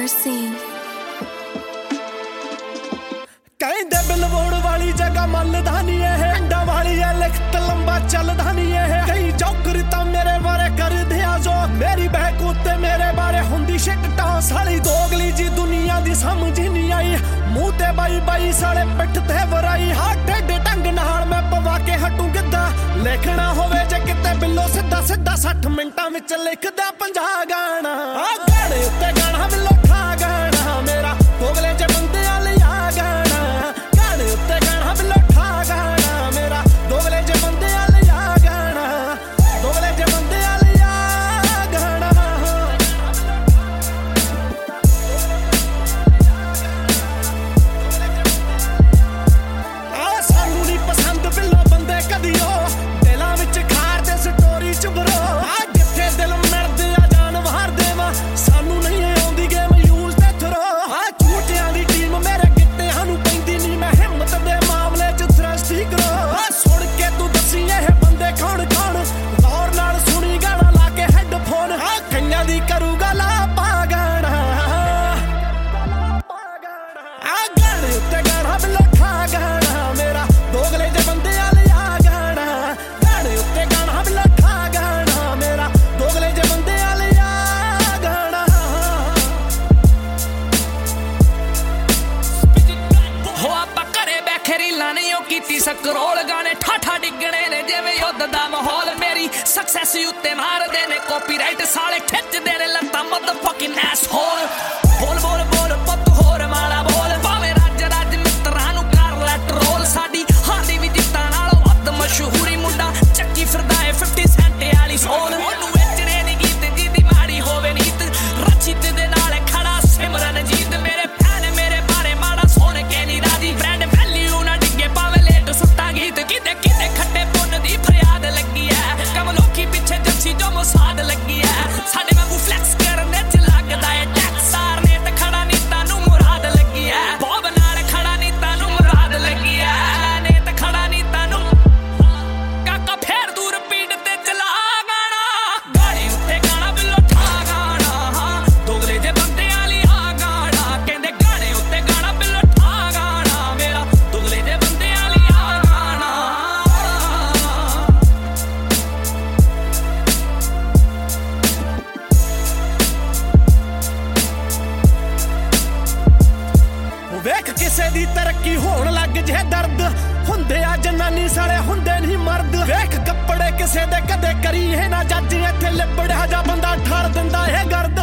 scene. ਕਹਿੰਦੇ billboard ਵਾਲੀ ਜਗ੍ਹਾ ਮੱਲਦਾ ਨੀ ਇਹ ਪਿੰਡਾਂ ਵਾਲੀ ਐ ਲਿਖਤ ਲੰਬਾ ਚੱਲਦਾ ਨੀ ਇਹ ਕਈ ਜੋਕਰ ਤਾਂ ਮੇਰੇ ਬਾਰੇ ਕਰਦੇ ਆ ਜੋ ਮੇਰੀ ਬਹਿਕ ਉੱਤੇ ਮੇਰੇ ਬਾਰੇ ਹੁੰਦੀ ਸ਼ਿਟ ਟਾਂਸ ਵਾਲੀ ਦੋਗਲੀ ਜੀ ਦੁਨੀਆ ਦੀ ਸਮਝ ਨਹੀਂ ਆਈ ਮੂੰਹ ਤੇ ਬਾਈ ਬਾਈ ਸਾਲੇ ਪਿੱਠ ਤੇ ਵਰਾਈ ਹਾਡੇ ਦੇ ਢੰਗ ਨਾਲ ਮੈਂ ਪਵਾ ਕੇ ਹਟੂ ਗਿੱਦਾ ਲਿਖਣਾ ਹੋਵੇ ਜੇ ਕਿਤੇ ਬਿੱਲੋ ਸਿੱਧਾ 60 ਮਿੰਟਾਂ ਵਿੱਚ ਲਿਖਦਾ 50 ਗਾਣਾ ਆ ਗਾਣੇ ਉੱਤੇ ਗਾਣਾ ਬਿੱਲੋ ਠਾ ਗਾਣਾ ਮੇਰਾ ਦੋਗਲੇ ਚ ਬੰਦਿਆਂ ਲਈ ਆ ਗਾਣਾ ਗਾਣੇ ਉੱਤੇ ਗਾਣਾ ਬਿੱਲੋ ਠਾ ਗਾਣਾ ਮੇਰਾ ਦੋਗਲੇ ਚ ਬੰਦਿਆਂ ਲਈ ਆ ਗਾਣਾ ਦੋਗਲੇ ਚ ਬੰਦਿਆਂ ਲਈ ਆ ਗਾਣਾ ਆ ਸਾਨੂੰ ਨਹੀਂ ਪਸੰਦ ਬਿੱਲੋ ਬੰਦੇ ਕਦੀ ਉਹ ਦਿਲਾਂ ਵਿੱਚ ਖਾਰ ਦੇ ਸਟੋਰੀ ਚ ਬਰੋ ਆ ਜਿੱਥੇ ਦਿਲ ਮਿਲਦੇ ਆ ਜਾਨ ਵਾਰ ਦੇਵਾ ਸਾਨੂੰ ਨਹੀਂ ਆਉਂਦੀ ਗੇਮ ਯੂਜ਼ ਤੇ ਥਰੋ ਆ ਝੂਟਿਆਂ ਦੀ ਟੀਮ ਮੇਰੇ ਗਿੱਟਿਆਂ ਨੂੰ ਪੈਂਦੀ ਨਹੀਂ ਮੈਂ ਹਿੰਮਤ ਦੇ ਮਾਮਲੇ ਚ ਥਰਸਟੀ ਕਰੋ ਆ ਸੁਣ ਕੇ ਤੂੰ ਦੱਸੀ ਇਹ ਬੰਦੇ ਕੌਣ ਕੌਣ ਗੌਰ ਨਾਲ ਸੁਣੀ ਗਾਣਾ ਲਾ ਕੇ ਹੈੱਡਫੋਨ ਆ ਕਈਆਂ ਦੀ ਕਰੂਗਾ ਲਾਪਾ ਗਾਣਾ ਆ ਗਾਣੇ ਉੱਤੇ ਗਾਣਾ ਬਿੱਲੋ ਠਾ ਗਾਣਾ ਮੇਰਾ ਦੋਗਲੇ ਜੇ ਬੰਦਿਆਂ ਲਈ ਆ ਗਾਣਾ ਗਾਣੇ ਉੱਤੇ ਗਾਣਾ ਬਿੱਲੋ ਠਾ ਗਾਣਾ ਮੇਰਾ ਦੋਗਲੇ ਜੇ ਬੰਦਿਆਂ ਲਈ ਆ ਗਾਣਾ ਹੋ ਆਪਾਂ ਘਰੇ ਬੈਠੇ ਰੀਲਾਂ ਨਹੀਂ ਉਹ ਕੀਤੀ ਸਕਰੋਲ ਗਾਣੇ ਠਾਠਾ ਡਿੱਗਣੇ ਨੇ ਜਿਵੇਂ ਯੁੱਧ ਦਾ ਮਾਹੌਲ ਮੇਰੀ ਸਕਸੈਸ ਉੱਤੇ ਮਾਰਦੇ ਨੇ ਕਾਪੀਰਾਈਟ ਸਾਲੇ ਖਿੱਚਦੇ ਨੇ ਲੱਤਾਂ ਮਦਰਫਕਿੰਗ ਐਸਹੋਲ ਬੋਲ ਬੋਲ ਬੋਲ ਪੁੱਤ ਹੋਰ ਮਾੜਾ ਬੋਲ ਭਾਵੇਂ ਰੱਜ ਰੱਜ ਮਿੱਤਰਾਂ ਨੂੰ ਕਰ ਲੈ ਟਰੋਲ ਸਾਡੀ ਹਾਰਦੀ ਵੀ ਜਿੱਤਾਂ ਨਾਲੋਂ ਵੱਧ ਮਸ਼ਹੂਰੀ ਮੁੰਡਾ ਚੱਕੀ ਫਿਰਦਾ ਏ 50 ਸੈਂਟ ਵਾਲੀ ਸੋਲ ਉਹਨੂੰ ਵੇਚਣੇ ਨੀ ਗੀਤ ਜਿਹਦੀ ਮਾੜੀ ਹੋਵੇ ਨੀਤ ਰਚਿਤ ਦੇ ਨਾਲ ਖੜਾ ਸਿਮਰਨ ਜੀਤ ਮੇਰੇ ਫੈਨ ਮੇਰੇ ਬਾਰੇ ਮਾੜਾ ਸੁਣ ਕੇ ਨੀ ਰਾਜੀ ਬ੍ਰਾਂਡ ਵੈਲਿਊ ਨਾ ਡਿੱਗੇ ਭਾਵੇਂ ਲੇਟ ਸੁੱਟਾਂ ਗੀਤ ਕਿਤੇ ਕਿਤੇ ਖੱਟੇ ਪੁੰਨ ਦੀ ਫਰਿਆਦ ਲੱਗੀ ਐ ਕਮ ਲੋਕੀ ਪਿੱਛੇ ਜੱਸੀ ਜੋ ਮੁਸਾਦ ਲੱਗੀ ਐ ਸਾਡੇ ਵਾਂਗੂ ਫਲੈਕਸ ਕਰਨ ਚ ਲੱਗਦਾ ਏ ਟੈਕਸ ਸਾਰਨੇ ਤੇ ਖੜਾ ਨੀ ਤਾਨੂੰ ਮੁਰਾਦ ਲੱਗੀ ਐ ਬੋਬ ਨਾਲ ਖੜਾ ਨੀ ਤਾਨੂੰ ਮੁਰਾਦ ਲੱਗੀ ਐ ਨੇ ਤੇ ਖੜਾ ਨੀ ਤਾਨੂੰ ਕਾਕਾ ਫੇਰ ਦੂਰ ਪੀੜ ਤੇ ਚਲਾ ਗਾਣਾ ਗਾਣੇ ਉੱਤੇ ਗਾਣਾ ਬਿੱਲੋ ਠਾ ਗਾਣਾ ਦੋਗਲੇ ਜੇ ਬੰਦਿਆਂ ਲਈ ਆ ਗਾਣਾ ਕਹਿੰਦੇ ਗਾਣੇ ਉੱਤੇ ਗਾਣਾ ਬਿੱਲੋ ਠਾ ਗਾਣਾ ਮੇਰਾ ਦੋਗਲੇ ਜੇ ਬੰਦਿਆਂ ਲਈ ਆ ਗਾਣਾ ਵੇਖ ਕਿਸੇ ਦੀ ਤਰੱਕੀ ਹੋਣ ਲੱਗ ਜੇ ਦਰਦ ਹੁੰਦੇ ਆ ਜਨਾਨੀ ਸਾਲੇ ਹੁੰਦੇ ਨਹੀਂ ਮਰਦ ਵੇਖ ਕੱਪੜੇ ਕਿਸੇ ਦੇ ਕਦੇ ਕਰੀ ਇਹ ਨਾ ਜੱਜ ਇੱਥੇ ਲਿਬੜਿਆ ਜਾ ਬੰਦਾ ਠਾਰ ਦਿੰਦਾ ਇਹ ਗਰਦ